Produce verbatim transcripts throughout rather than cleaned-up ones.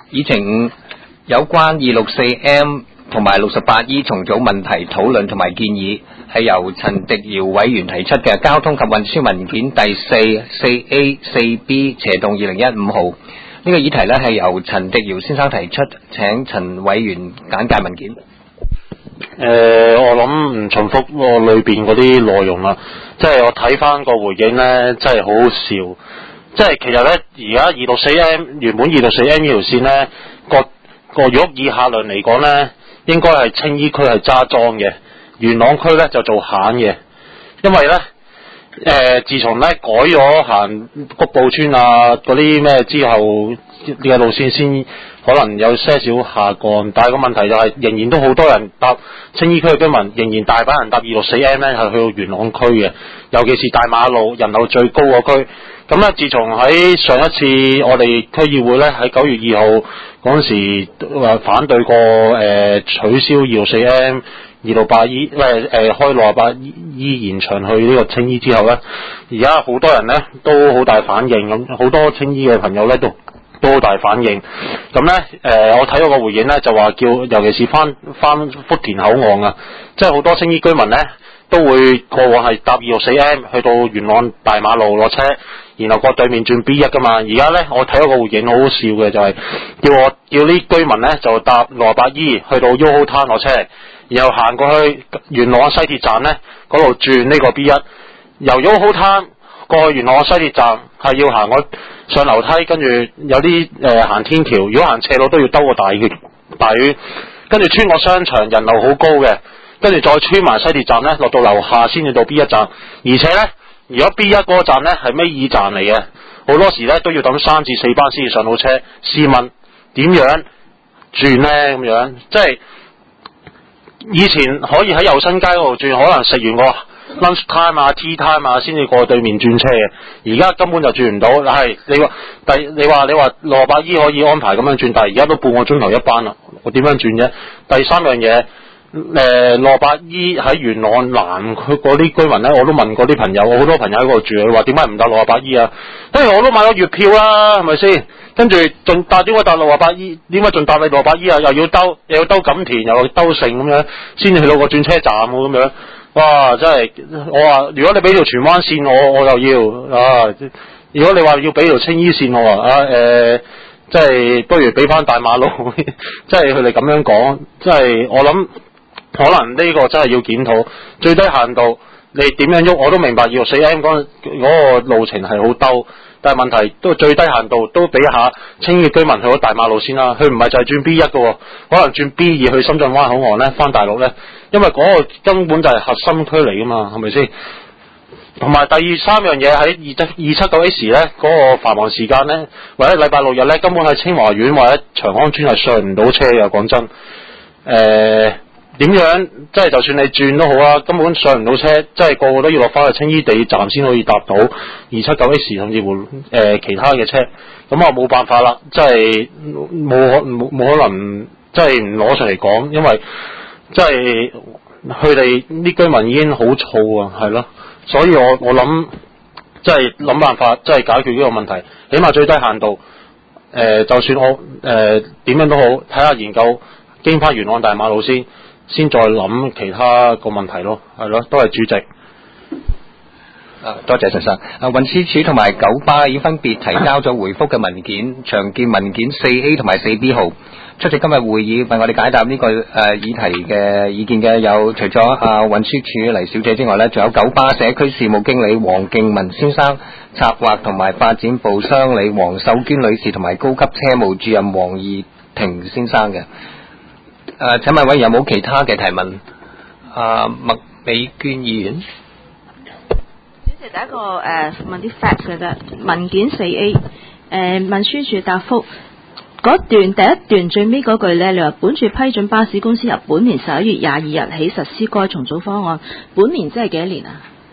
議程五有關二六四 M 同埋六十八 E 重組問題討論同埋建議，係由陳迪堯委員提出嘅交通及運輸文件第四、四 A、四 B 斜動二零一五號。呢、這個議題呢係由陳迪堯先生提出，請陳委員簡介文件。 誒、呃，我諗唔重複我裏邊嗰啲內容啦，即係我睇翻個回應呢，真係好好笑。即係其實呢，而家二六四 M 原本二六四 M 呢條線呢，個個如果以客量嚟講呢，應該係青衣區係揸莊嘅，元朗區呢就做閒嘅，因為呢，誒、呃，自從呢改咗行谷埔村啊嗰啲咩之後，呢個路線先可能有些少下降，但係個問題就係、是、仍然都好多人搭青衣區嘅居民，仍然大把人搭二六四 M 呢係去到元朗區嘅，尤其是大馬路人口最高個區。咁咧，自從喺上一次我哋區議會咧喺九月二號嗰陣時話反對過誒、呃、取消二六四 M 二六八 E 誒誒開六十八 E 延長去呢個青衣之後咧，而家好多人咧都好大反應，咁好多青衣嘅朋友咧都都好大反應。咁咧誒，我睇到個回應咧就話叫，尤其是翻翻福田口岸啊，即係好多青衣居民咧都會過往係搭二六四 M 去到元朗大馬路落車。然後過對面轉 B 一噶嘛，而家咧我睇到個回應好好笑嘅，就係、是、叫我叫啲居民咧就搭六十八 E 去到 Yoho Town 落車，然後行過去元朗西鐵站咧嗰度轉呢個 B 一，由 Yoho Town 過去元朗西鐵站係要行個上樓梯，跟住有啲誒、呃、行天橋，如果行斜路都要兜個大圈大圈，跟住穿過商場人流好高嘅，跟住再穿埋西鐵站咧落到樓下先至到 B 一站，而且咧。如果 B 一嗰個站咧係尾二站嚟嘅，好多時咧都要等三至四班先至上到車。試問點樣轉咧咁樣？即係以前可以喺右新街嗰度轉，可能食完個 lunch time 啊、tea time 啊，先至過對面轉車嘅。而家根本就轉唔到。係你話第你話你話六十八 E 可以安排咁樣轉，但係而家都半個鐘頭一班啦，我點樣轉啫？第三樣嘢。誒，六十八 E 喺元朗南區嗰啲居民咧，我都問過啲朋友，我好多朋友喺嗰度住，佢話點解唔搭六十八 E 啊？不如我都買咗月票啦，係咪先？跟住仲搭點解搭六十八 E？點解仲搭你六十八 E 啊？又要兜，又要兜錦田，又要兜城咁樣，先至去到個轉車站咁樣。哇！真係，我話如果你俾條荃灣線我，我就要啊！如果你話要俾條青衣線我啊，誒、呃，即係不如俾翻大馬路，即係佢哋咁樣講，即係我諗。可能呢個真係要檢討最低限度，你點樣喐我都明白。二六四 M 嗰嗰個路程係好兜，但係問題都最低限度都俾下青衣居民去到大馬路先啦。佢唔係就係轉 B 一嘅，可能轉 B 二去深圳灣口岸咧，翻大陸咧，因為嗰個根本就係核心區嚟噶嘛，係咪先？同埋第二三樣嘢喺二七二七九 S 咧，嗰、那個繁忙時間咧，或者禮拜六日咧，根本喺清華苑或者長安村係上唔到車嘅。講真，誒、呃。點樣即係就算你轉都好啦，根本上唔到車，即係個個都要落翻去青衣地站先可以搭到二七九 S 甚至乎誒、呃、其他嘅車，咁啊冇辦法啦，即係冇冇冇可能即係唔攞上嚟講，因為即係佢哋啲居民已經好燥啊，係咯，所以我我諗即係諗辦法，即係解決呢個問題，起碼最低限度誒、呃，就算我誒點、呃、樣都好，睇下研究經翻元朗大馬路先。先再諗其他個問題咯，係咯，都係主席。 啊，多謝陳生。啊，運輸署同埋九巴已經分別提交咗回覆嘅文件，常見文件四 A 同埋四 B 號。出席今日會議為我哋解答呢、這個誒、呃、議題嘅意見嘅有，除咗啊運輸署黎小姐之外呢，仲有九巴社區事務經理黃敬文先生、策劃同埋發展部商理黃秀娟女士同埋高級車務主任黃義庭先生嘅。誒、呃，請問委員有冇其他嘅提問？啊、呃，麥美娟議員， 主席第一個誒、呃、問啲 fact 嘅啫，文件四 A 誒、呃、運輸署答覆嗰段第一段最尾嗰句咧，你話本署批准巴士公司由本年十一月廿二日起實施該重組方案，本年即係幾多年啊？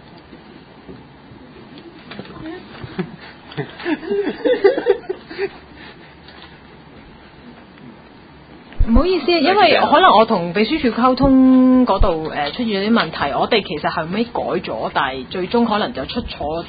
唔好意思，因為可能我同秘書處溝通嗰度誒出現咗啲問題，我哋其實後尾改咗，但係最終可能就出錯咗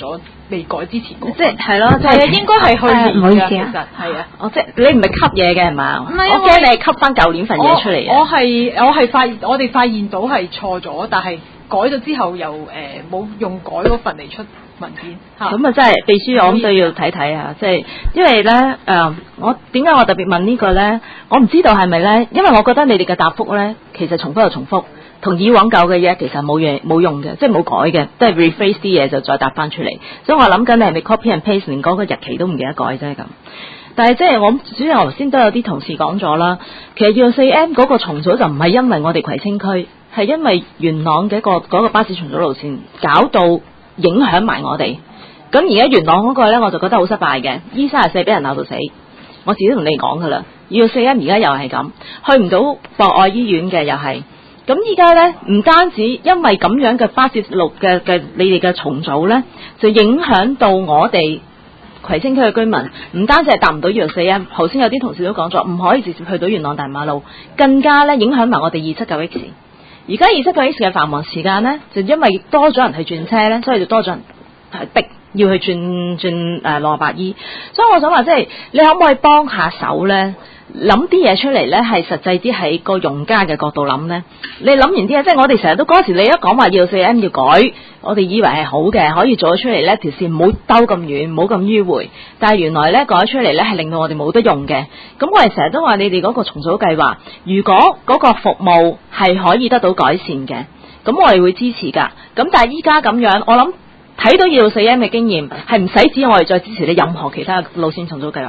未改之前嗰個。 即係係咯，即係啊， 係應該係去年唔好意㗎， 思啊其實係啊。 我即係你唔係吸嘢嘅係嘛？ 唔係啊我驚你係吸翻舊年份嘢出嚟啊！ 我我係我係發現我哋發現到係錯咗，但係改咗之後又誒冇、呃、用改嗰份嚟出文件嚇。 咁啊，真係秘書我諗都要睇睇啊！即係因為咧誒、呃，我點解我特別問呢個咧？我唔知道係咪咧，因為我覺得你哋嘅答覆咧，其實重複又重複，同以往舊嘅嘢其實冇嘢冇用嘅，即係冇改嘅，都係 rephrase 啲嘢就再答翻出嚟。所以我諗緊你係咪 copy and paste 連嗰個日期都唔記得改啫咁。但係即係我主要我頭先都有啲同事講咗啦，其實二六四 M 嗰個重組就唔係因為我哋葵青區，係因為元朗嘅一個嗰個巴士重組路線搞到影響埋我哋。咁而家元朗嗰個咧，我就覺得好失敗嘅，E 三十四俾人鬧到死，我自己同你講噶啦。二六四 M 而家又係咁，去唔到博愛醫院嘅又係。咁依家咧唔單止因為咁樣嘅巴士路嘅嘅你哋嘅重組咧，就影響到我哋葵青區嘅居民，唔單止係搭唔到二六四 M，頭先有啲同事都講咗，唔可以直接去到元朗大馬路，更加咧影響埋我哋二七九 X。而家二七九 X 嘅繁忙時間咧，就因為多咗人去轉車咧，所以就多咗人係逼要去轉轉誒六八 E。所以我想話即係你可唔可以幫下手咧？諗啲嘢出嚟咧，係實際啲喺個用家嘅角度諗咧。你諗完啲嘢，即係我哋成日都嗰時你一講話二六四 M 要改，我哋以為係好嘅，可以做咗出嚟咧，條線唔好兜咁遠，唔好咁迂迴。但係原來咧改咗出嚟咧，係令到我哋冇得用嘅。咁我哋成日都話你哋嗰個重組計劃，如果嗰個服務係可以得到改善嘅，咁我哋會支持㗎。咁但係依家咁樣，我諗睇到二六四 M 嘅經驗，係唔使指我哋再支持你任何其他路線重組計劃。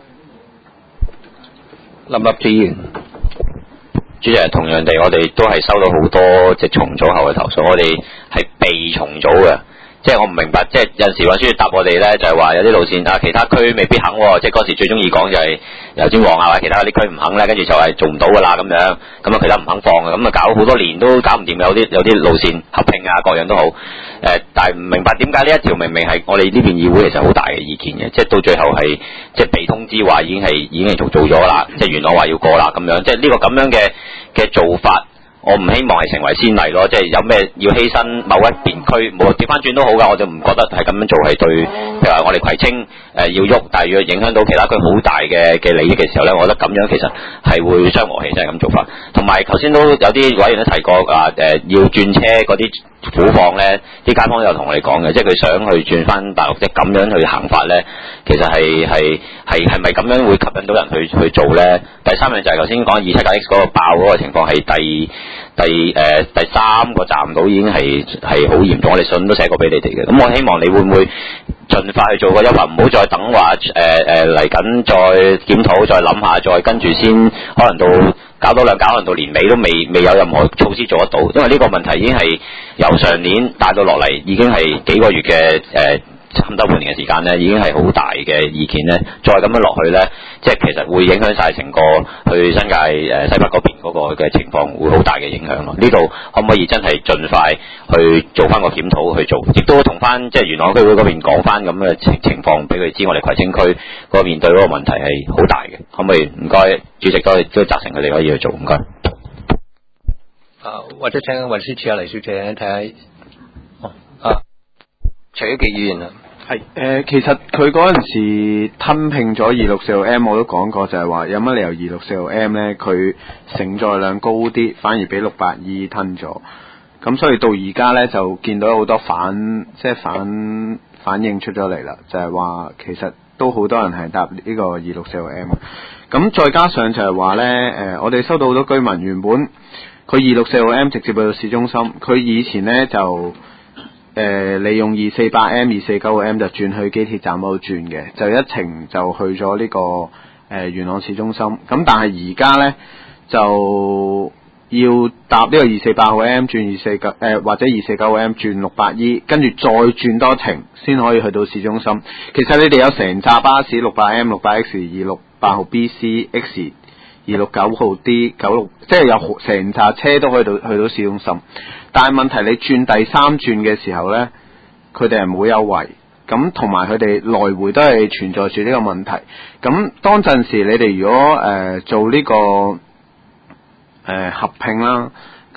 林立志議員， 主席，同樣地，我哋都係收到好多即係重組後嘅投訴，我哋係被重組嘅。即係我唔明白，即係有陣時運輸答我哋咧，就係、是、話有啲路線啊，其他區未必肯、哦，即係嗰時最中意講就係油尖旺啊，或者其他啲區唔肯咧，跟住就係做唔到噶啦咁樣，咁啊其他唔肯放嘅，咁啊搞好多年都搞唔掂，有啲有啲路線合併啊，各樣都好，誒、呃，但係唔明白點解呢一條明明係我哋呢邊議會其實好大嘅意見嘅，即係到最後係即係被通知話已經係已經係做做咗啦，即係元朗話要過啦咁樣，即係呢個咁樣嘅嘅做法。我唔希望係成為先例咯，即係有咩要犧牲某一邊區，冇調翻轉都好噶，我就唔覺得係咁樣做係對。譬如話我哋葵青誒、呃、要喐，但係要影響到其他區好大嘅嘅利益嘅時候咧，我覺得咁樣其實係會傷和氣，真係咁做法。同埋頭先都有啲委員都提過啊，誒、呃、要轉車嗰啲苦況咧，啲街坊都有同我哋講嘅，即係佢想去轉翻大陸，即係咁樣去行法咧，其實係係係係咪咁樣會吸引到人去去做咧？第三樣就係頭先講二七九 X 嗰個爆嗰個情況係第。第誒、呃、第三個站到已經係係好嚴重，我哋信都寫過俾你哋嘅。咁我希望你會唔會盡快去做個優化，唔好再等話誒誒嚟緊再檢討，再諗下，再跟住先，可能到搞多兩搞，可能到年尾都未未有任何措施做得到，因為呢個問題已經係由上年帶到落嚟，已經係幾個月嘅誒。呃差唔多半年嘅時間咧，已經係好大嘅意見咧。再咁樣落去咧，即係其實會影響晒成個去新界誒、呃、西北嗰邊嗰個嘅情況，會好大嘅影響咯。呢度可唔可以真係盡快去做翻個檢討去做，亦都同翻即係元朗區會嗰邊講翻咁嘅情情況俾佢知，我哋葵青區嗰邊對嗰個問題係好大嘅。可唔可以唔該主席都都責成佢哋可以去做，唔該。 啊，或者請運輸署阿黎小姐睇下。哦，啊。徐一傑議員啊， 係誒、呃，其實佢嗰陣時吞併咗二六四號 M， 我都講過就係話有乜理由二六四號 M 咧佢承載量高啲，反而俾六八 E 吞咗，咁所以到而家咧就見到好多反即係反反應出咗嚟啦，就係、是、話其實都好多人係搭呢個二六四號 M， 咁再加上就係話咧誒，我哋收到好多居民原本佢二六四號 M 直接去到市中心，佢以前咧就。誒、呃，利用二四八 M、二四九 M 就轉去機鐵站嗰度轉嘅，就一程就去咗呢、這個誒、呃、元朗市中心。咁但係而家咧就要搭呢個二四八號 M 轉二四九誒或者二四九 M 轉六八 E， 跟住再轉多程先可以去到市中心。其實你哋有成紮巴士六八 M、六八 X、二六八號 B、C、X、二六九號 D、九六，即係有成紮車都可以到去到市中心。但係問題你轉第三轉嘅時候呢，佢哋係冇優惠，咁同埋佢哋來回都係存在住呢個問題。咁當陣時你哋如果誒、呃、做呢、這個誒、呃、合併啦，咁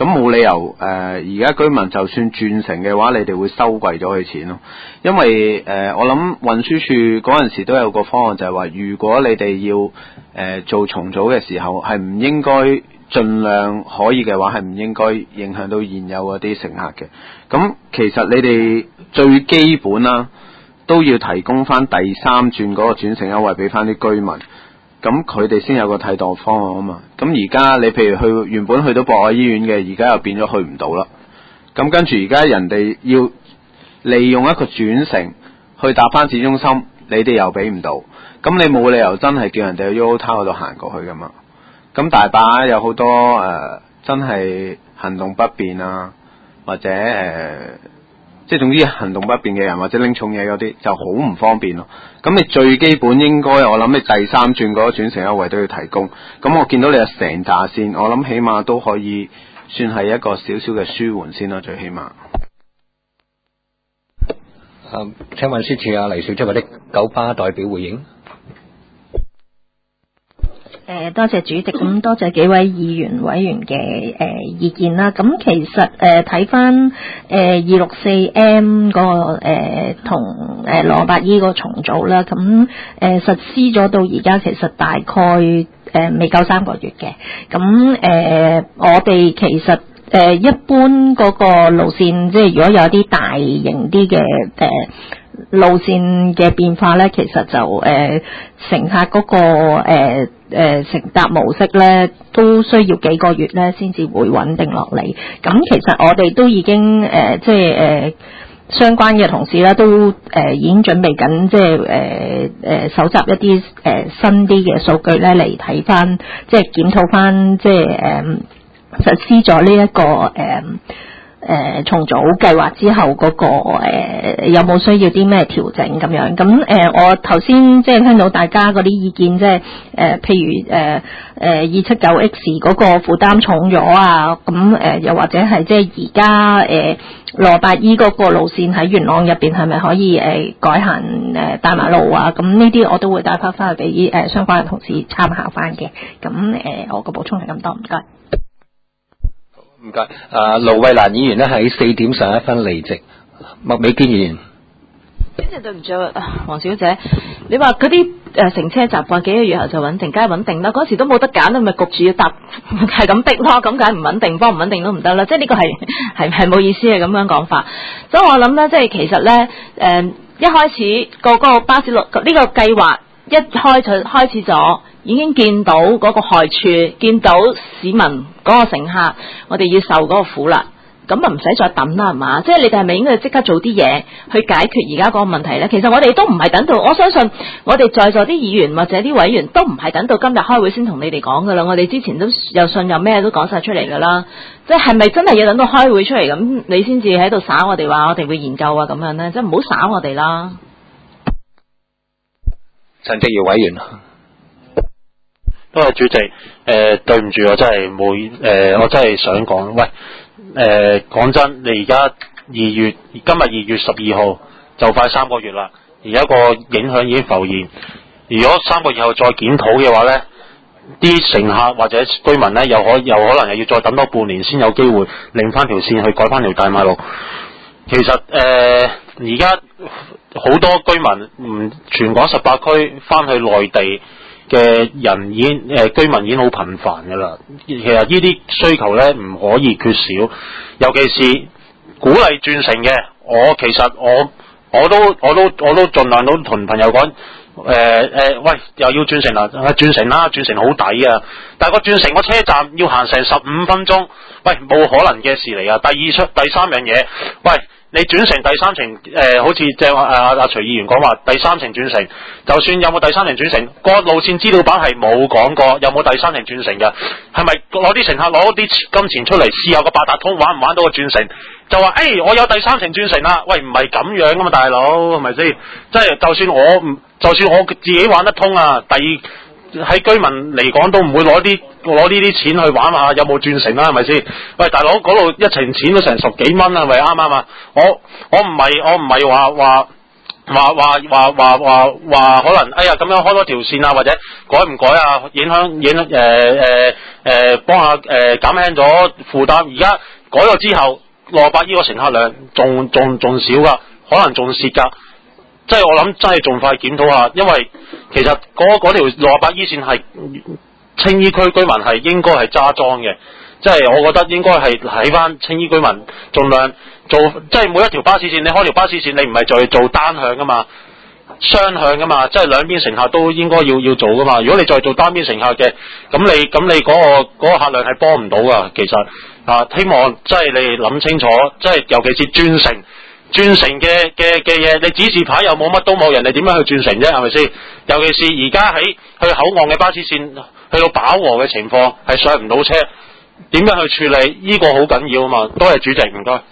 咁冇理由誒而家居民就算轉乘嘅話，你哋會收貴咗佢錢咯。因為誒、呃、我諗運輸署嗰陣時都有個方案，就係話如果你哋要誒、呃、做重組嘅時候，係唔應該盡量可以嘅話，係唔應該影響到現有嗰啲乘客嘅。咁其實你哋最基本啦，都要提供翻第三轉嗰個轉乘優惠俾翻啲居民。咁佢哋先有個替代方案啊嘛。咁而家你譬如去原本去到博愛醫院嘅，而家又變咗去唔到啦。咁跟住而家人哋要利用一個轉乘去搭翻市中心，你哋又俾唔到。咁你冇理由真係叫人哋去 Yoho Tower 嗰度行過去噶嘛。咁大把有好多誒、呃、真係行動不便啊，或者誒、呃、即係總之行動不便嘅人，或者拎重嘢嗰啲就好唔方便咯。咁你最基本應該我諗你第三轉嗰個轉乘優惠都要提供。咁我見到你有成紮線，我諗起碼都可以算係一個少少嘅舒緩先啦，最起碼。 誒，請運輸署啊黎小姐或者九巴代表回應。 誒，多謝主席，咁多謝幾位議員委員嘅誒、呃、意見啦。咁其實誒睇翻誒二六四 M 嗰個誒同誒羅伯醫個重組啦，咁誒、呃、實施咗到而家其實大概誒、呃、未夠三個月嘅。咁誒、呃、我哋其實誒、呃、一般嗰個路線，即係如果有啲大型啲嘅誒。呃路線嘅變化咧，其實就誒、呃、乘客嗰、那個誒誒、呃、乘搭模式咧，都需要幾個月咧先至會穩定落嚟。咁其實我哋都已經誒、呃、即係誒、呃、相關嘅同事咧，都誒、呃、已經準備緊，即係誒誒搜集一啲誒、呃、新啲嘅數據咧嚟睇翻，即係檢討翻，即係誒、呃、實施咗呢一個誒。呃誒、呃、重組計劃之後嗰、那個、呃、有冇需要啲咩調整咁樣？咁誒、呃、我頭先即係聽到大家嗰啲意見，即係誒、呃、譬如誒誒二七九 X 嗰個負擔重咗啊，咁誒、呃、又或者係即係而家誒羅伯醫嗰個路線喺元朗入邊係咪可以誒、呃、改行誒大馬路啊？咁呢啲我都會帶翻翻去俾誒相關嘅同事參考翻嘅。咁誒、呃、我個補充係咁多，唔該。 唔該，啊盧慧蘭議員咧喺四點十一分離席，麥美娟議員。 真係對唔住啊，黃小姐，你話嗰啲誒乘車習慣幾個月後就穩定，梗係穩定啦。嗰時都冇得揀，咪焗住要搭，係咁逼咯，咁梗係唔穩定，幫唔穩定都唔得啦。即係呢個係係係冇意思嘅咁樣講法。所以我諗咧，即係其實咧，誒、呃、一開始個個巴士路呢、這個計劃一開就開始咗。已經見到嗰個害處，見到市民嗰個乘客，我哋要受嗰個苦啦。咁啊唔使再等啦，係嘛？即係你哋係咪應該即刻做啲嘢去解決而家嗰個問題呢？其實我哋都唔係等到，我相信我哋在座啲議員或者啲委員都唔係等到今日開會先同你哋講噶啦。我哋之前都有信有咩都講晒出嚟噶啦。即係係咪真係要等到開會出嚟咁，你先至喺度耍我哋話我哋會研究啊咁樣呢？即係唔好耍我哋啦。 陳迪堯委員。 多謝主席，誒、呃、對唔住，我真係冇誒，我真係想講，喂，誒、呃、講真，你而家二月今日二月十二號就快三個月啦，而家個影響已經浮現。如果三個月後再檢討嘅話咧，啲乘客或者居民咧，又可又可能又要再等多半年先有機會另翻條線去改翻條大馬路。其實誒，而家好多居民唔全港十八區翻去內地嘅人已經誒、呃、居民已經好頻繁㗎啦，其實呢啲需求咧唔可以缺少，尤其是鼓勵轉乘嘅。我其實我我都我都我都盡量都同朋友講，誒、呃、誒、呃，喂，又要轉乘啦，轉乘啦，轉乘好抵啊！但係個轉乘個車站要行成十五分鐘，喂，冇可能嘅事嚟啊！第二出第三樣嘢，喂。你轉乘第三程，誒、呃，好似即係話阿阿徐議員講話第三程轉乘，就算有冇第三程轉乘，個路線資料版係冇講過有冇第三程轉乘嘅，係咪攞啲乘客攞啲金錢出嚟試下個八達通玩唔玩到個轉乘？就話誒、欸，我有第三程轉乘啦，喂，唔係咁樣噶嘛，大佬係咪先？即係就算我唔，就算我自己玩得通啊，第二。喺居民嚟講都唔會攞啲攞呢啲錢去玩下，有冇轉乘啦？係咪先？喂，大佬嗰度一程錢都成十幾蚊，係咪啱啱啊？我我唔係我唔係話話話話話話話話可能哎呀咁樣開多條線啊，或者改唔改啊，影響影誒誒誒幫下誒減輕咗負擔。而家改咗之後，六十八億個乘客量仲仲仲少㗎，可能仲蝕㗎。即係我諗真係仲快檢討下，因為其實嗰嗰條六十八億線係青衣區居民係應該係揸莊嘅。即係我覺得應該係喺翻青衣居民盡量做，即係每一條巴士線，你開條巴士線，你唔係再做單向噶嘛，雙向噶嘛，即係兩邊乘客都應該要要做噶嘛。如果你再做單邊乘客嘅，咁你咁你嗰個嗰個客量係幫唔到噶。其實啊，希望即係你諗清楚，即係尤其是轉乘轉乘嘅嘅嘅嘢，你指示牌又冇乜都冇，人哋點樣去轉乘啫？係咪先？尤其是而家喺去口岸嘅巴士線去到飽和嘅情況，係上唔到車。點樣去處理？呢、這個好緊要啊嘛！多謝主席，唔該。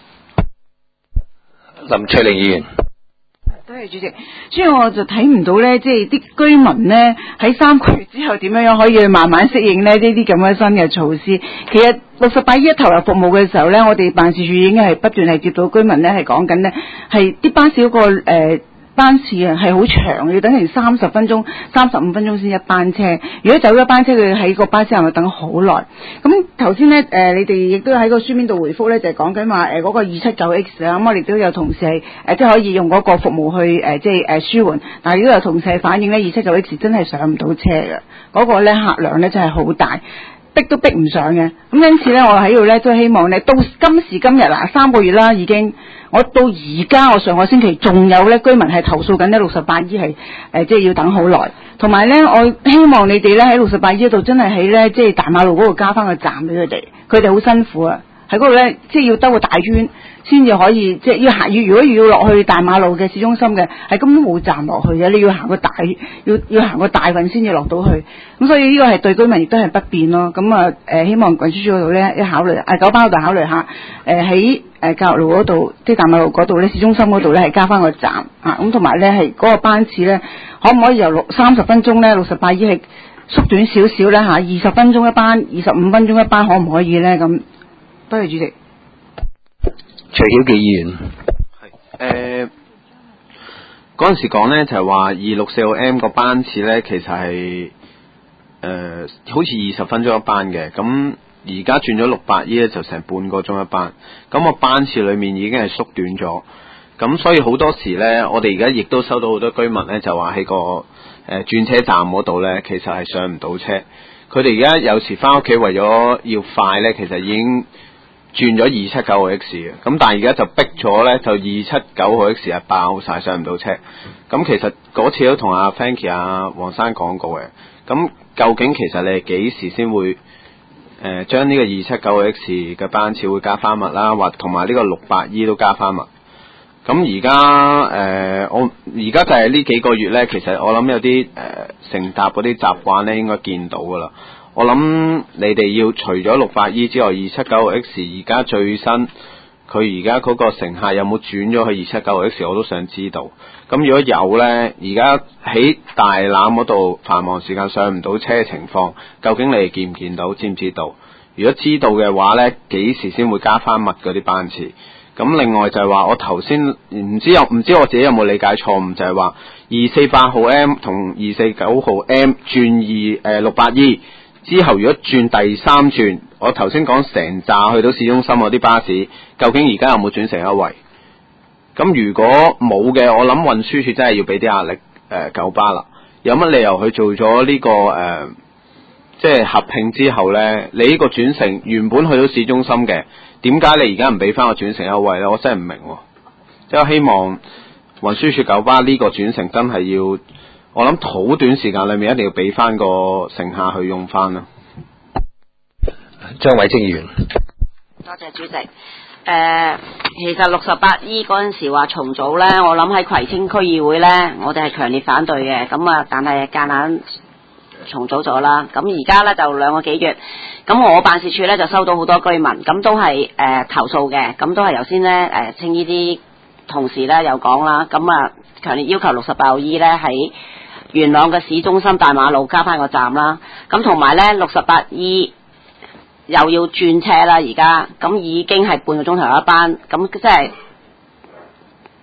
林翠玲議員， 多謝主席。所以我就睇唔到咧，即係啲居民咧喺三個月之後點樣樣可以去慢慢適應咧呢啲咁嘅新嘅措施。其實六十八億投入服務嘅時候咧，我哋辦事處已經係不斷係接到居民咧係講緊咧，係啲巴士嗰、那個誒。呃班次啊係好長，要等成三十分鐘、三十五分鐘先一班車。如果走咗班車，佢喺個巴士站咪等好耐。咁頭先咧誒，你哋亦都喺個書面度回覆咧，就係講緊話誒嗰個二七九 X 啦。咁我哋都有同事係誒即係可以用嗰個服務去誒即係誒舒緩，但係都有同事係反映咧二七九 X 真係上唔到車嘅，嗰、嗰個咧客量咧真係好大。逼都逼唔上嘅，咁因此咧，我喺度咧都希望咧，到今時今日嗱三個月啦已經，我到而家我上個星期仲有咧居民係投訴緊呢六十八 E 係誒即係要等好耐，同埋咧我希望你哋咧喺六十八 E 度真係喺咧即係大馬路嗰度加翻個站俾佢哋，佢哋好辛苦啊，喺嗰度咧即係要兜個大圈先至可以即係要行，要如果要落去大馬路嘅市中心嘅，係根本冇站落去嘅，你要行個大要要行個大運先至落到去，咁所以呢個係對居民亦都係不便咯。咁啊誒希望運輸署嗰度咧一考慮，啊九巴嗰度考慮下誒喺誒教育路嗰度，即係大馬路嗰度咧市中心嗰度咧係加翻個站啊，咁同埋咧係嗰個班次咧可唔可以由六三十分鐘咧六十八億係縮短少少咧嚇，二十分鐘一班，二十五分鐘一班可唔可以咧？咁多謝主席。 徐曉記議員係誒嗰陣時講咧就係話二六四號 M 個班次咧其實係誒、呃、好似二十分鐘一班嘅，咁而家轉咗六百 E 咧就成半個鐘一班，咁個班次裏面已經係縮短咗，咁所以好多時咧我哋而家亦都收到好多居民咧就話喺個誒、呃、轉車站嗰度咧其實係上唔到車，佢哋而家有時翻屋企為咗要快咧，其實已經轉咗二七九號 X 嘅，咁但係而家就逼咗咧，就二七九號 X 係爆晒上唔到車。咁其實嗰次都同阿 Frankie 阿黃生講過嘅。咁究竟其實你係幾時先會誒將呢個二七九號 X 嘅班次會加翻密啦，或同埋呢個六百 E 都加翻密？咁而家誒我而家就係呢幾個月咧，其實我諗有啲誒、呃、乘搭嗰啲習慣咧，應該見到噶啦。我諗你哋要除咗六百 E 之外，二七九號 X 而家最新，佢而家嗰個乘客有冇轉咗去二七九號 X 我都想知道。咁如果有呢，而家喺大欖嗰度繁忙時間上唔到車嘅情況，究竟你哋見唔見到？知唔知道？如果知道嘅話呢，幾時先會加翻密嗰啲班次？咁另外就係話，我頭先唔知有唔知我自己有冇理解錯誤，就係話二四八號 M 同二四九號 M 轉二誒六百 E。之後如果轉第三轉，我頭先講成紮去到市中心嗰啲巴士，究竟而家有冇轉乘優惠？咁如果冇嘅，我諗運輸署真係要俾啲壓力誒、呃、九巴啦。有乜理由去做咗呢、這個誒，即、呃、係、就是、合併之後呢？你呢個轉乘原本去到市中心嘅，點解你而家唔俾翻個轉乘優惠呢？我真係唔明、哦。即係希望運輸署九巴呢個轉乘真係要。我諗好短時間裏面一定要俾翻個乘客去用翻啦。 張偉晶議員， 多謝主席。誒、呃，其實六十八 E 嗰陣時話重組咧，我諗喺葵青區議會咧，我哋係強烈反對嘅。咁啊，但係夾硬重組咗啦。咁而家咧就兩個幾月，咁我辦事處咧就收到好多居民，咁都係誒、呃、投訴嘅，咁都係頭先咧誒青衣啲同事咧有講啦。咁啊，強烈要求六十八號 E 咧喺元朗嘅市中心大馬路加翻個站啦，咁同埋咧六十八 E 又要轉車啦，而家咁已經係半個鐘頭一班，咁即係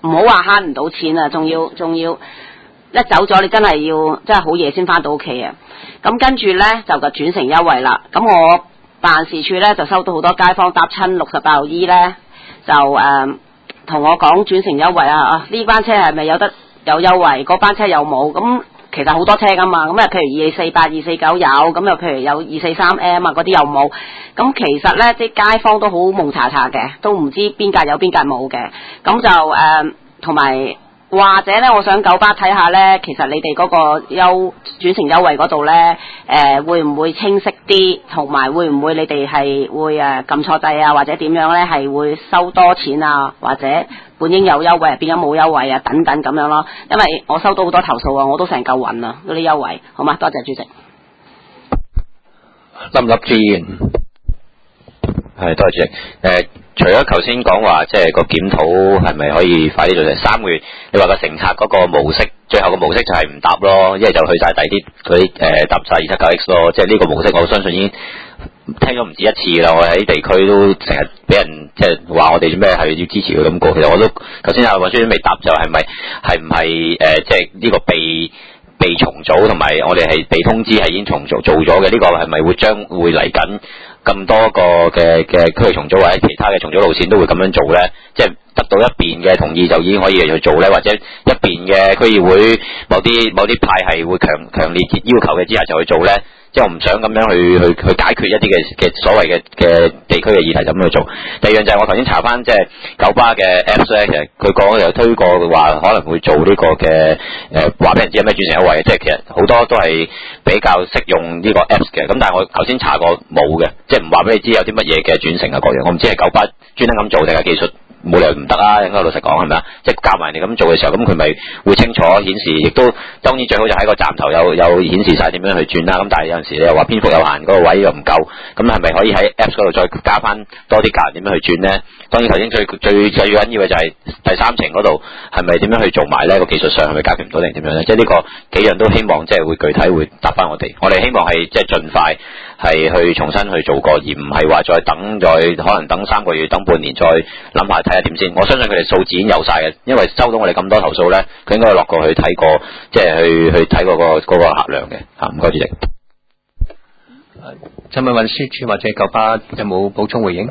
唔好話慳唔到錢啊，仲要仲要一走咗，你真係要真係好夜先翻到屋企啊！咁跟住呢，就個轉乘優惠啦。咁我辦事處呢，就收到好多街坊搭親六十八號 E 呢，就誒同、呃、我講轉乘優惠啊！啊呢班車係咪有得有優惠？嗰班車有冇？咁其實好多車噶嘛。咁啊，譬如二四八、二四九有，咁又譬如有二四三 M 啊，嗰啲有冇？咁其實呢，啲街坊都好蒙查查嘅，都唔知邊格有邊格冇嘅。咁就誒同埋。或者咧，我想九巴睇下咧，其實你哋嗰個優轉乘優惠嗰度咧，誒、呃、會唔會清晰啲，同埋會唔會你哋係會誒撳錯掣啊，或者點樣咧，係會收多錢啊，或者本應有優惠變咗冇優惠啊，等等咁樣咯。因為我收到好多投訴啊，我都成嚿暈啊，嗰啲優惠，好嘛？多謝主席。 林立志議員， 係多謝主席。誒、呃。除咗頭先講話，即係個檢討係咪可以快啲做？三個月，你話個乘客嗰個模式，最後個模式就係唔搭咯，一係就去晒第啲嗰啲誒搭晒二七九 X 咯。即係呢個模式，我相信已經聽咗唔止一次啦。我喺地區都成日俾人即係話我哋做咩係要支持佢咁過。其實我都頭先阿運輸未答就係咪係唔係誒？即係呢個被被重組同埋我哋係被通知係已經重組做咗嘅呢個係咪會將會嚟緊？咁多個嘅嘅區域重組或者其他嘅重組路線都會咁樣做呢？即係得到一邊嘅同意就已經可以去做呢？或者一邊嘅區議會某啲某啲派系會強強烈要求嘅之下就去做呢？即係我唔想咁樣去去去解決一啲嘅嘅所謂嘅嘅地區嘅議題就咁去做。第二樣就係我頭先查翻即係九巴嘅 Apps 咧，其實佢講有推過話可能會做呢個嘅誒話俾人知有咩轉乘優惠，即係其實好多都係比較適用呢個 Apps 嘅。咁但係我頭先查過冇嘅，即係唔話俾你知有啲乜嘢嘅轉乘啊各樣。我唔知係九巴專登咁做定係技術。冇理由唔得啊！應該老實講係咪啊？即係教埋你咁做嘅時候，咁佢咪會清楚顯示，亦都當然最好就喺個站頭有有顯示晒點樣去轉啦。咁但係有陣時你又話篇幅有限，嗰、那個位又唔夠，咁係咪可以喺 Apps 嗰度再加翻多啲價點樣去轉呢？當然頭先最最最緊要嘅就係第三程嗰度係咪點樣去做埋呢？個技術上係咪解決唔到定點樣呢？即係呢個幾樣都希望即係會具體會答翻我哋。我哋希望係即係盡快係去重新去做過，而唔係話再等再可能等三個月、等半年再諗下睇下點先。我相信佢哋數字已經有晒嘅，因為收到我哋咁多投訴咧，佢應該落過去睇過，即係去去睇嗰個嗰個客量嘅嚇。唔該主席。 請問運輸署或者九巴有冇補充回應？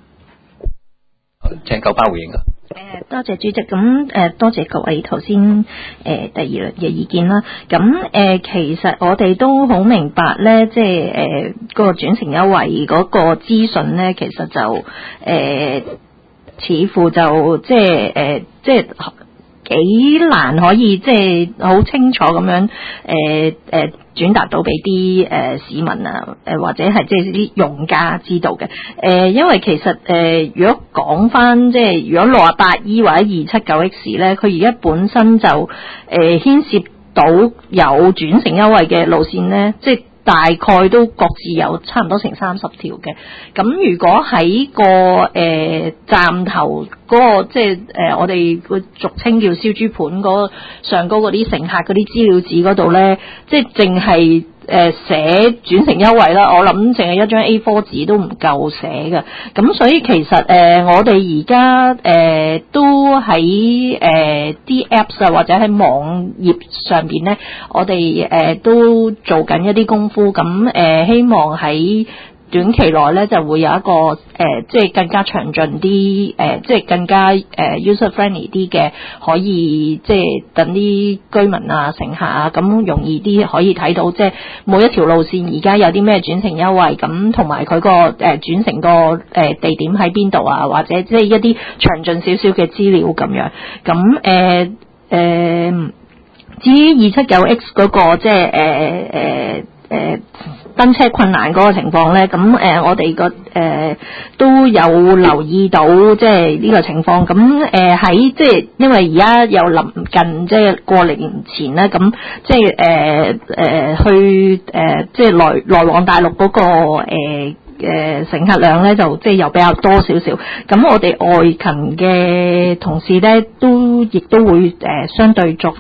請九巴回應啊！ 誒多謝主席，咁誒多謝各位頭先誒第二輪嘅意見啦。咁誒其實我哋都好明白咧，即係誒個轉乘優惠嗰個資訊咧，其實就誒似乎就即係誒即係幾難可以即係好清楚咁樣誒誒轉達到俾啲誒市民啊，誒或者係即係啲用家知道嘅。誒因為其實誒如果講翻即係如果六啊八 E 或者二七九 X 咧，佢而家本身就誒牽涉到有轉乘優惠嘅路線咧，即係大概都各自有差唔多成三十條嘅。咁如果喺個誒、呃、站頭嗰、那個即係誒、呃、我哋個俗稱叫燒豬盤嗰上高嗰啲乘客嗰啲資料紙嗰度咧，即係淨係誒寫轉乘優惠啦，我諗淨係一張 A 四 紙都唔夠寫嘅。咁所以其實誒、呃、我哋而家誒都喺誒啲 Apps 啊或者喺網頁上邊咧，我哋誒、呃、都做緊一啲功夫，咁誒、呃、希望喺短期內咧就會有一個誒、呃，即係更加詳盡啲，誒、呃，即係更加誒、呃、user friendly 啲嘅，可以即係等啲居民啊、乘客啊咁容易啲可以睇到，即係每一條路線而家有啲咩轉乘優惠，咁同埋佢個誒轉乘個誒地點喺邊度啊，或者即係一啲詳盡少少嘅資料咁樣。咁誒誒，至於二七九 X 嗰個即係誒誒誒登車困難嗰個情況咧，咁誒、呃、我哋個誒都有留意到即係呢個情況。咁誒喺即係因為而家又臨近即係過年前咧，咁即係誒誒去誒、呃、即係來來往大陸嗰、那個誒。呃誒、呃、乘客量咧就即係又比較多少少，咁我哋外勤嘅同事咧都亦都會誒、呃、相對作出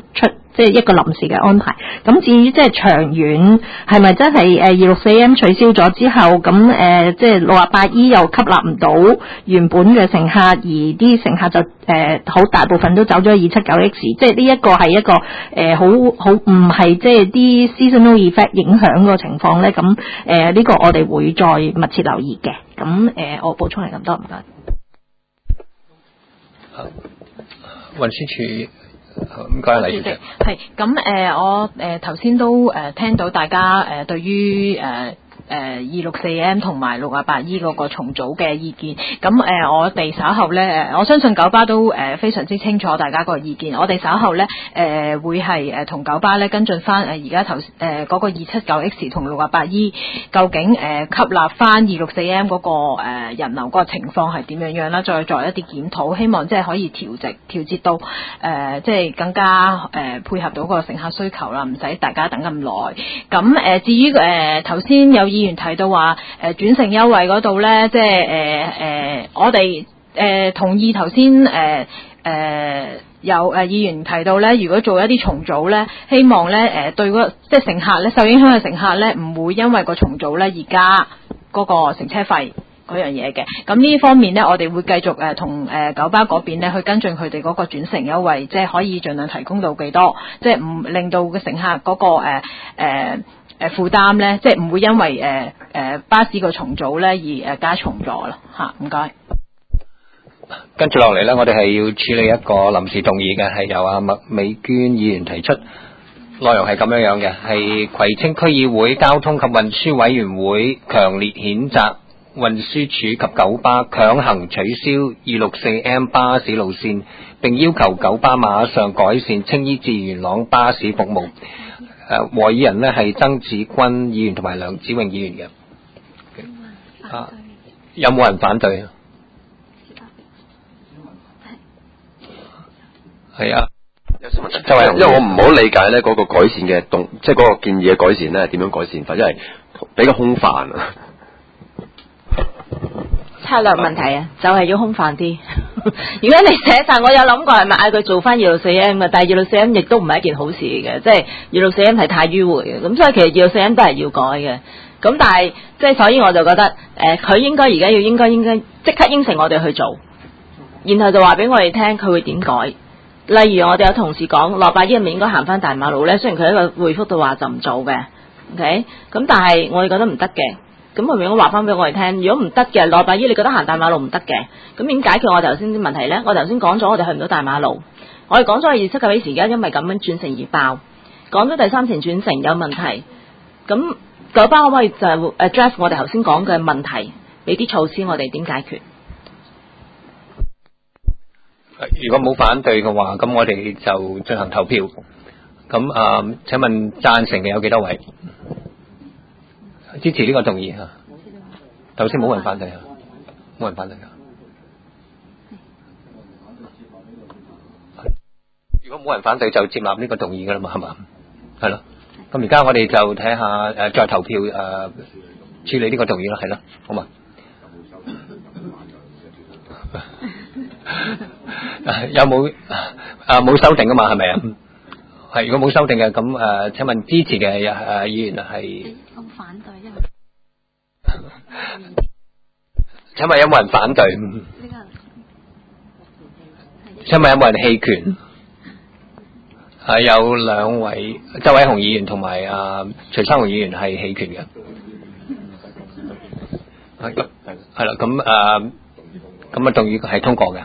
即係一個臨時嘅安排。咁至於即係長遠係咪真係誒二六四 M 取消咗之後，咁誒、呃、即係六啊八 E 又吸納唔到原本嘅乘客，而啲乘客就誒好、呃、大部分都走咗二七九 X， 即係呢一個係一個誒好好唔係即係啲 seasonal effect 影響個情況咧。咁誒呢個我哋會再密切留意嘅。咁誒、呃、我補充嚟咁多，唔該。 運輸署。唔該，黎小姐。 係咁誒，我誒頭先都誒、呃、聽到大家誒、呃、對於誒。呃誒二六四 M 同埋六啊八 E 嗰個重組嘅意見，咁誒、呃、我哋稍後咧，我相信九巴都誒、呃、非常之清楚大家個意見，我哋稍後咧誒、呃、會係誒同九巴咧跟進翻誒而家頭誒嗰個二七九 X 同六啊八 E 究竟誒、呃、吸納翻二六四 M 嗰個誒、呃、人流嗰個情況係點樣樣啦，再作一啲檢討，希望即係可以調節調節到誒、呃、即係更加誒、呃、配合到個乘客需求啦，唔使大家等咁耐。咁誒、呃、至於誒頭先有議員提到話誒轉乘優惠嗰度咧，即係誒誒我哋誒、呃、同意頭先誒誒有誒議員提到咧，如果做一啲重組咧，希望咧誒、呃、對嗰即係乘客咧受影響嘅乘客咧，唔會因為個重組咧而加嗰個乘車費嗰樣嘢嘅。咁呢方面咧，我哋會繼續誒同誒九巴嗰邊咧去跟進佢哋嗰個轉乘優惠，即係可以盡量提供到幾多，即係唔令到個乘客嗰、嗰個誒誒。呃呃誒負擔咧，即係唔會因為誒誒、呃、巴士個重組咧而誒加重咗啦嚇，唔該。 跟住落嚟咧，我哋係要處理一個臨時動議嘅，係由阿麥美娟議員提出，內容係咁樣樣嘅，係葵青區議會交通及運輸委員會強烈譴責運輸署及九巴強行取消二六四 M 巴士路線，並要求九巴馬上改善青衣至元朗巴士服務。誒和議人呢係曾子君議員同埋梁子穎議員嘅。啊，有冇人反對？係啊， 有少問題，就係因為我唔好理解咧嗰個改善嘅動，即係嗰個建議嘅改善咧係點樣改善法，因為比較空泛啊。 策略問題啊，就係、是、要空泛啲。如果你寫晒，我有諗過係咪嗌佢做翻二六四 M 嘅，但係二六四 M 亦都唔係一件好事嚟嘅，即係二六四 M 係太迂迴嘅，咁所以其實二六四 M 都係要改嘅。咁但係即係所以我就覺得誒，佢、呃、應該而家要應該應該即刻應承我哋去做，然後就話俾我哋聽佢會點改。例如我哋有同事講，六八 E 係咪應該行翻大馬路咧？雖然佢喺個回覆度話就唔做嘅 ，OK，咁但係我哋覺得唔得嘅。咁佢咪應該話翻俾我哋聽，如果唔得嘅，六八 E 你覺得行大馬路唔得嘅，咁點解決我頭先啲問題咧？我頭先講咗，我哋去唔到大馬路，我哋講咗二七九幾時，而家因為咁樣轉乘而爆，講咗第三程轉乘有問題，咁九巴可唔可以就 address 我哋頭先講嘅問題，俾啲措施我哋點解決？ 如果冇反對嘅話，咁我哋就進行投票。咁啊、呃，請問贊成嘅有幾多位？支持呢個動議嚇？頭先冇人反對啊，冇人反對啊。如果冇人反對，就接納呢個動議噶啦嘛，係嘛？係咯。咁而家我哋就睇下誒、呃，再投票誒、呃，處理呢個動議咯，係咯，好嘛？有冇啊？冇修訂噶嘛？係咪啊？係，如果冇修訂嘅，咁誒，請問支持嘅誒、呃、議員係？我反對，因為請問有冇人反對？請問有冇人棄權？係有兩位，周偉雄議員同埋啊徐生雄議員係棄權嘅。係係啦，咁誒，咁啊，動議係通過嘅。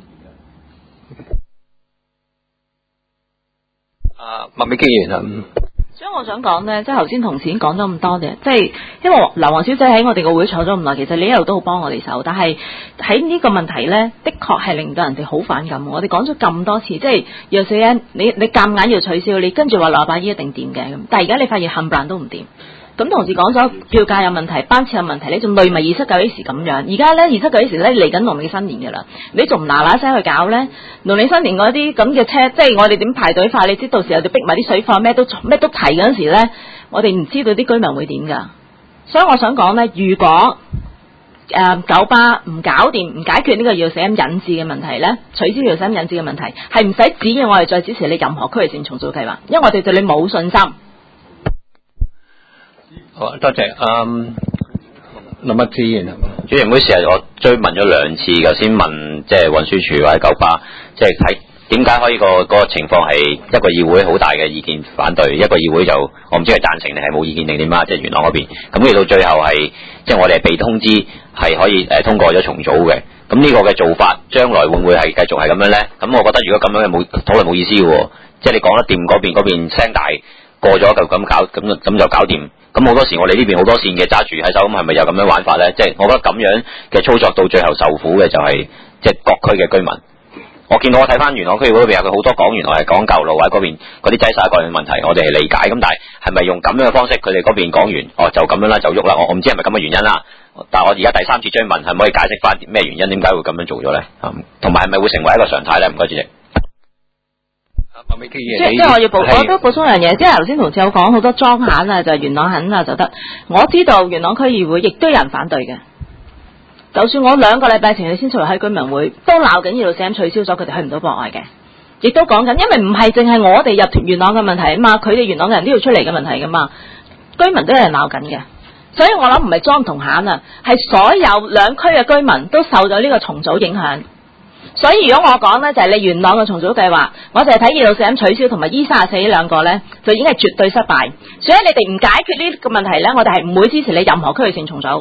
啊，麥美娟議員啊。 所以我想講呢，即係頭先同事已經講咗咁多嘅，即係因為劉黃小姐喺我哋個會坐咗咁耐，其實你一路都好幫我哋手，但係喺呢個問題呢，的確係令到人哋好反感。我哋講咗咁多次，即係若四一，你你夾硬要取消，你跟住話六百億一定掂嘅咁，但係而家你發現冚唪唥都唔掂。咁同時講咗票價有問題，班次有問題，你仲累埋二七九幾時咁樣？而家咧二七九幾時咧嚟緊農曆新年㗎啦，你仲唔嗱嗱聲去搞咧？農曆新年嗰啲咁嘅車，即係我哋點排隊快？你知到時候就逼埋啲水貨，咩都咩都齊嗰陣時咧，我哋唔知道啲居民會點㗎。所以我想講咧，如果誒九巴唔搞掂，唔解決呢個二六四 M 引致嘅問題咧，取消二六四 M 引致嘅問題，係唔使指意我哋再支持你任何區域性重組計劃，因為我哋對你冇信心。 好，多謝。嗯，林麥志議員， 主席唔好意思啊，我追問咗兩次，頭先問即係運輸署或者九巴，即係睇點解可以個嗰個情況係一個議會好大嘅意見反對，一個議會就我唔知係贊成定係冇意見定點啊，即係元朗嗰邊。咁嚟到最後係即係我哋係被通知係可以誒通過咗重組嘅。咁呢個嘅做法，將來會唔會係繼續係咁樣咧？咁我覺得如果咁樣係冇討論冇意思嘅喎，即係你講得掂嗰邊嗰邊聲大過咗就咁搞，咁咁就搞掂。咁好多時我哋呢邊好多線嘅揸住喺手，咁係咪有咁樣玩法咧？即係我覺得咁樣嘅操作到最後受苦嘅就係即係各區嘅居民。我見到我睇翻元朗區嗰邊有佢好多講，原來係講舊路或者嗰邊嗰啲擠塞各樣問題，我哋係理解。咁但係係咪用咁樣嘅方式，佢哋嗰邊講完，哦就咁樣啦就喐啦？我我唔知係咪咁嘅原因啦。但係我而家第三次追問，係咪可以解釋翻咩原因？點解會咁樣做咗咧？同埋係咪會成為一個常態咧？唔該主席。 即即係我要補，我都補充一樣嘢，即係頭先同事有講好多裝限啊，就係元朗肯啊就得。我知道元朗區議會亦都有人反對嘅，就算我兩個禮拜前你先出嚟開居民會，都鬧緊二六四 M 取消咗，佢哋去唔到博愛嘅，亦都講緊，因為唔係淨係我哋入元朗嘅問題啊嘛，佢哋元朗嘅人都要出嚟嘅問題噶嘛，居民都有人鬧緊嘅，所以我諗唔係裝同限啊，係所有兩區嘅居民都受到呢個重組影響。所以如果我講呢，就係、是、你元朗嘅重組計劃，我就係睇二六四 M 取消同埋 E 三十四呢兩個呢，就已經係絕對失敗。所以你哋唔解決呢個問題呢，我哋係唔會支持你任何區域性重組。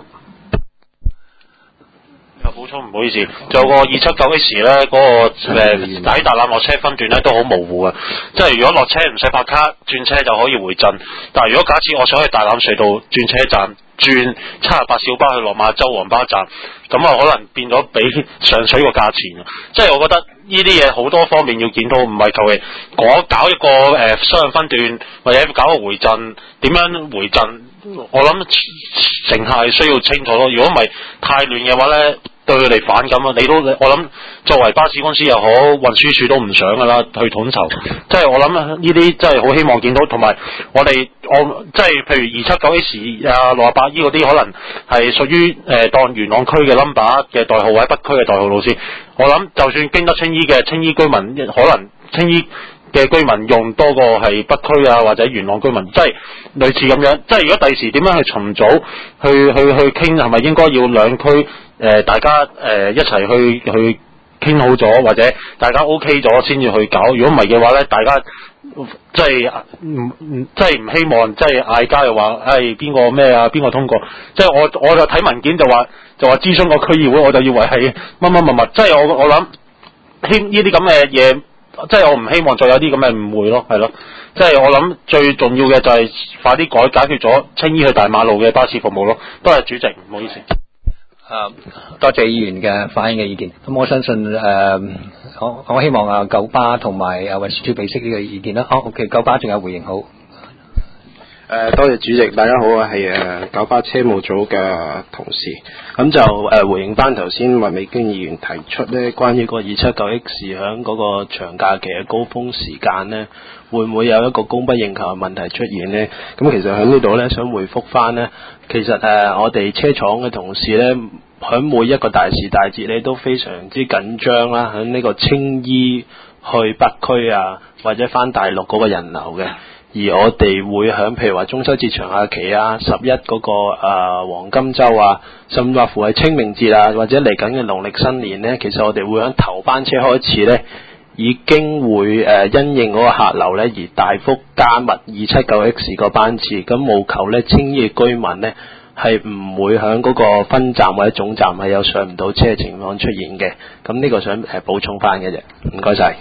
有補充唔好意思，仲有個二七九 S 咧，嗰、那個誒喺大欖落車分段咧都好模糊啊。即係如果落車唔使拍卡，轉車就可以回震。但係如果假設我想去大欖隧道轉車站，轉七十八小巴去落馬洲黃巴站，咁啊可能變咗比上水個價錢啊！即係我覺得呢啲嘢好多方面要檢討，唔係求其我搞一個誒雙向分段或者搞個回震，點樣回震？我諗乘客係需要清楚咯。如果唔係太亂嘅話咧，對佢哋反感啊！你都我諗作為巴士公司又好，運輸署都唔想噶啦，去統籌。即係我諗呢啲真係好希望見到，同埋我哋我即係譬如二七九 S 啊、六十八 E 嗰啲，可能係屬於誒、呃、當元朗區嘅 number 嘅代號或者北區嘅代號路線。我諗就算經得青衣嘅青衣居民，可能青衣嘅居民用多過係北區啊或者元朗居民，即係類似咁樣。即係如果第時點樣去重組，去去去傾係咪應該要兩區？誒、呃，大家誒、呃、一齊去去傾好咗，或者大家 OK 咗先至去搞。如果唔係嘅話咧，大家即係唔唔即係唔希望即係嗌交又話，誒邊個咩啊？邊個通過？即係我我就睇文件就話就話諮詢個區議會，我就以為係乜乜乜乜。即係我我諗希呢啲咁嘅嘢，即係我唔希望再有啲咁嘅誤會咯，係咯。即係我諗最重要嘅就係快啲改解決咗青衣去大馬路嘅巴士服務咯。多謝主席，唔好意思。 啊，多謝議員嘅反映嘅意見。咁我相信誒、呃，我我希望啊九巴同埋啊運輸署俾悉呢個意見啦。好 ，OK， 九巴仲有回應好。 誒、呃，多謝主席，大家好啊，係誒九巴車務組嘅同事。咁就誒、呃、回應翻頭先麥美娟議員提出咧，關於個二七九 X 響嗰個長假期嘅高峰時間咧，會唔會有一個供不應求嘅問題出現呢？咁其實喺呢度咧，想回覆翻咧，其實誒、呃、我哋車廠嘅同事咧，喺每一個大時大節咧都非常之緊張啦，喺呢個青衣去北區啊，或者翻大陸嗰個人流嘅。而我哋會響譬如話中秋節長假期啊、十一嗰個誒、呃、黃金週啊，甚至乎係清明節啊，或者嚟緊嘅農曆新年咧，其實我哋會響頭班車開始咧，已經會誒、呃、因應嗰個客流咧而大幅加密二七九 X 個班次，咁務求咧青衣嘅居民咧係唔會響嗰個分站或者總站係有上唔到車嘅情況出現嘅。咁呢個想誒補充翻嘅啫，唔該晒。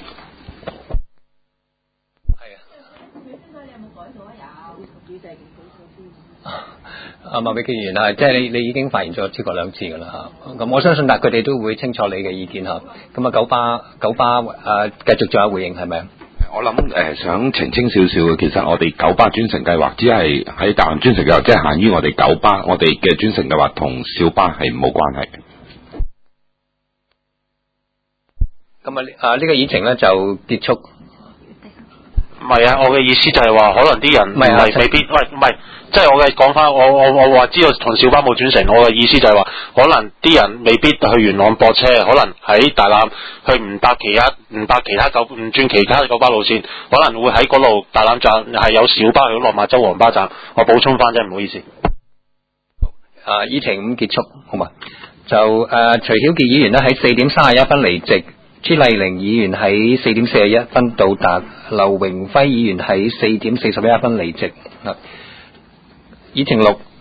啊，麥美娟議員啊，即係你你已經發言咗超過兩次㗎啦嚇，咁我相信但係佢哋都會清楚你嘅意見嚇。咁啊九巴九巴誒、啊、繼續仲有回應係咪？ 我諗誒、呃、想澄清少少嘅，其實我哋九巴專乘計劃只係喺大陸專乘計劃，即係限於我哋九巴，我哋嘅專乘計劃同小巴係冇關係嘅。 咁啊啊呢個議程咧就結束。 唔係啊，我嘅意思就係話，可能啲人唔係未必，喂唔係，即係我嘅講翻，我我我話知道同小巴冇轉乘，我嘅意思就係話，可能啲人未必去元朗駁車，可能喺大欖去唔搭其他唔搭其他九唔轉其他九巴路線，可能會喺嗰度大欖站係有小巴去落馬洲黃巴站。我補充翻啫，唔好意思。 啊，議程咁結束，好嘛？就誒、呃，徐曉傑議員咧喺四點三十一分離席，朱麗玲議員喺四點四十一分到達，劉榮輝議員喺四點四十一分離席。啊，議程六。